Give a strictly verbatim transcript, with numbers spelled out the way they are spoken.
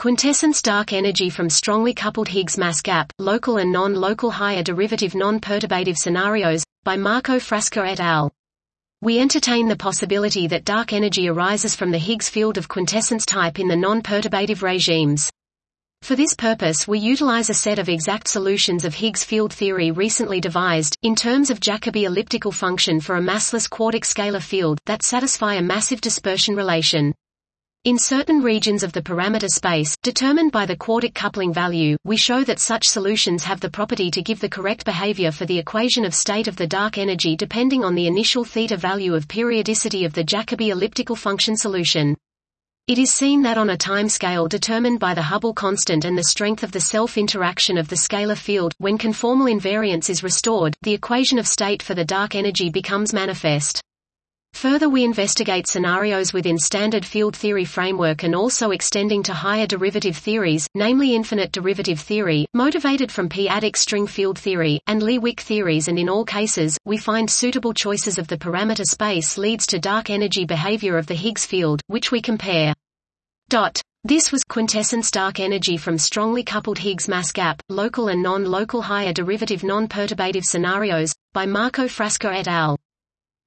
Quintessence dark energy from strongly coupled Higgs mass gap, local and non-local higher derivative non-perturbative scenarios, by Marco Frasca et al. We entertain the possibility that dark energy arises from the Higgs field of quintessence type in the non-perturbative regimes. For this purpose we utilize a set of exact solutions of Higgs field theory recently devised, in terms of Jacobi elliptical function for a massless quartic scalar field, that satisfy a massive dispersion relation. In certain regions of the parameter space, determined by the quartic coupling value, we show that such solutions have the property to give the correct behavior for the equation of state of the dark energy depending on the initial theta value of periodicity of the Jacobi elliptical function solution. It is seen that on a time scale determined by the Hubble constant and the strength of the self-interaction of the scalar field, when conformal invariance is restored, the equation of state for the dark energy becomes manifest. Further we investigate scenarios within standard field theory framework and also extending to higher derivative theories, namely infinite derivative theory, motivated from p-adic string field theory, and Lee-Wick theories, and in all cases, we find suitable choices of the parameter space leads to dark energy behavior of the Higgs field, which we compare. Dot. This was Quintessence dark energy from strongly coupled Higgs mass gap, local and non-local higher derivative non-perturbative scenarios, by Marco Frasca et al.